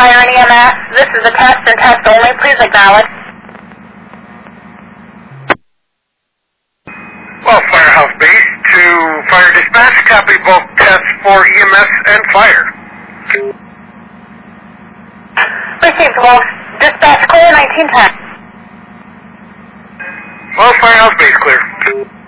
Fire and EMS. This is a test and test only. Please acknowledge. Well, Firehouse Base to Fire Dispatch. Copy both tests for EMS and fire. Received, Wolf. Dispatch clear 1910. Well, Firehouse Base clear.